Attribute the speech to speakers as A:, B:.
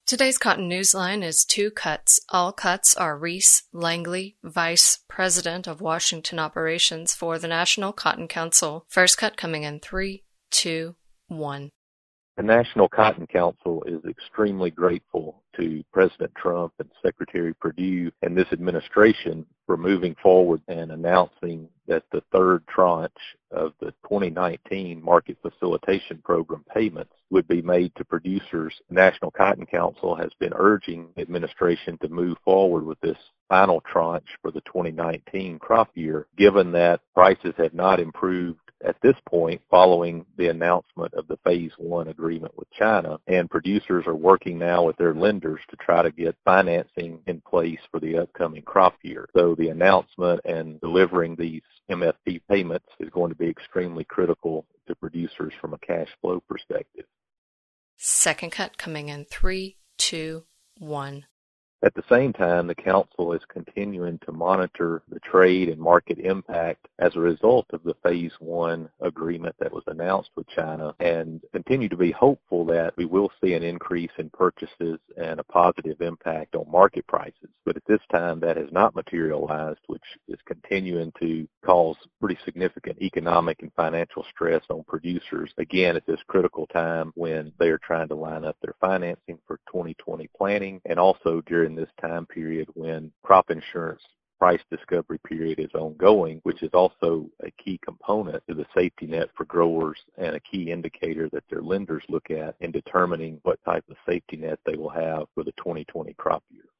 A: Today's cotton newsline is two cuts. All cuts are Reese Langley, Vice President of Washington Operations for the National Cotton Council. First cut coming in 3, 2, 1.
B: The National Cotton Council is extremely grateful to President Trump and Secretary Perdue and this administration for moving forward and announcing that the third tranche of the 2019 Market Facilitation Program payments would be made to producers. The National Cotton Council has been urging the administration to move forward with this final tranche for the 2019 crop year, given that prices have not improved at this point following the announcement of the Phase 1 agreement with China, and producers are working now with their lenders to try to get financing in place for the upcoming crop year. So the announcement and delivering these MFP payments is going to be extremely critical to producers from a cash flow perspective.
A: Second cut coming in 3, 2, 1.
B: At the same time, the Council is continuing to monitor the trade and market impact as a result of the Phase 1 agreement that was announced with China, and continue to be hopeful that we will see an increase in purchases and a positive impact on market prices. But at this time, that has not materialized, which is continuing to cause pretty significant economic and financial stress on producers, again, at this critical time when they are trying to line up their financing for 2020 planning, and also during this time period when crop insurance price discovery period is ongoing, which is also a key component to the safety net for growers and a key indicator that their lenders look at in determining what type of safety net they will have for the 2020 crop year.